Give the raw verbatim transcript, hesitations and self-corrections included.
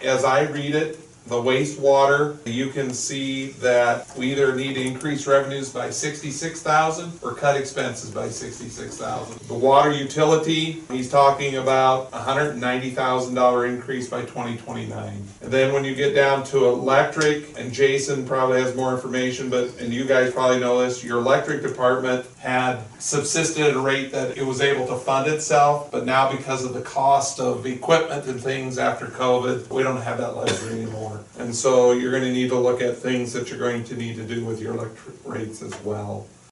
as I read it, the wastewater, you can see that we either need to increase revenues by sixty-six thousand or cut expenses by sixty-six thousand. The water utility, he's talking about a one hundred ninety thousand dollar increase by twenty twenty-nine. And then when you get down to electric, and Jason probably has more information, but, and you guys probably know this, your electric department had subsisted at a rate that it was able to fund itself, but now because of the cost of equipment and things after COVID, we don't have that luxury anymore. And so you're going to need to look at things that you're going to need to do with your electric rates as well.